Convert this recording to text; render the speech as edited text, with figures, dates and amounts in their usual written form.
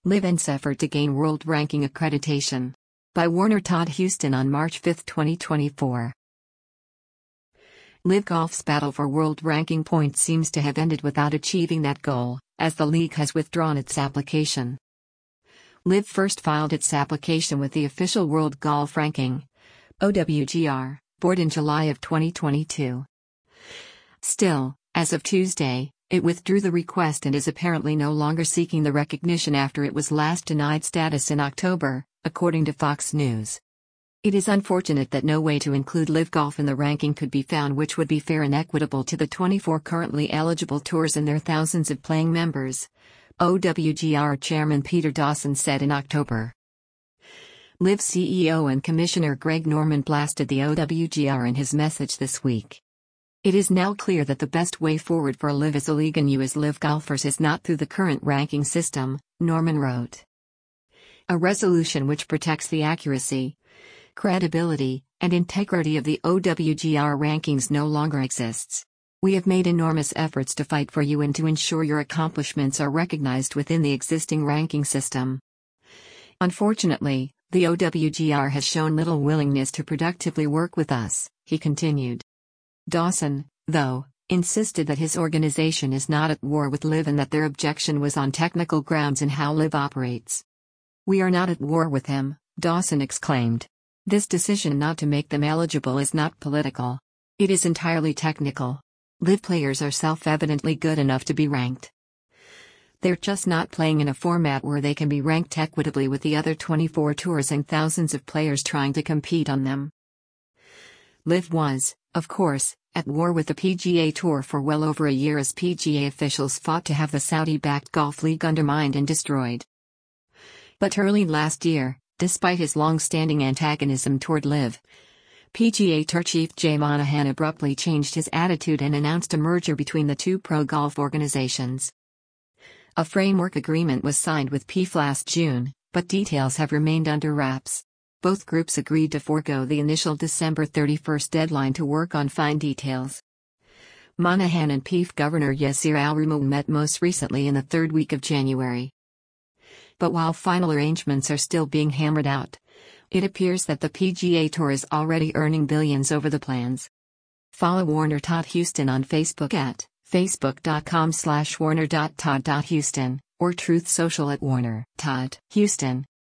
LIV ends effort to gain world ranking accreditation. By Warner Todd Houston on March 5, 2024. LIV Golf's battle for world ranking points seems to have ended without achieving that goal, as the league has withdrawn its application. LIV first filed its application with the official World Golf Ranking (OWGR) board in July of 2022. Still, as of Tuesday, it withdrew the request and is apparently no longer seeking the recognition after it was last denied status in October, according to Fox News. It is unfortunate that no way to include LIV Golf in the ranking could be found which would be fair and equitable to the 24 currently eligible tours and their thousands of playing members, OWGR Chairman Peter Dawson said in October. LIV CEO and Commissioner Greg Norman blasted the OWGR in his message this week. It is now clear that the best way forward for LIV as a league and you as LIV golfers is not through the current ranking system, Norman wrote. A resolution which protects the accuracy, credibility, and integrity of the OWGR rankings no longer exists. We have made enormous efforts to fight for you and to ensure your accomplishments are recognized within the existing ranking system. Unfortunately, the OWGR has shown little willingness to productively work with us, he continued. Dawson, though, insisted that his organization is not at war with LIV and that their objection was on technical grounds in how LIV operates. We are not at war with him, Dawson exclaimed. This decision not to make them eligible is not political. It is entirely technical. LIV players are self-evidently good enough to be ranked. They're just not playing in a format where they can be ranked equitably with the other 24 tours and thousands of players trying to compete on them. LIV was, of course, at war with the PGA Tour for well over a year as PGA officials fought to have the Saudi-backed Golf League undermined and destroyed. But early last year, despite his long-standing antagonism toward LIV, PGA Tour chief Jay Monahan abruptly changed his attitude and announced a merger between the two pro golf organizations. A framework agreement was signed with PIF last June, but details have remained under wraps. Both groups agreed to forego the initial December 31 deadline to work on fine details. Monahan and PIF Governor Yasir Al-Rumoul met most recently in the third week of January. But while final arrangements are still being hammered out, it appears that the PGA Tour is already earning billions over the plans. Follow Warner Todd Houston on Facebook at facebook.com/warner.todd.houston or Truth Social at Warner Todd Houston.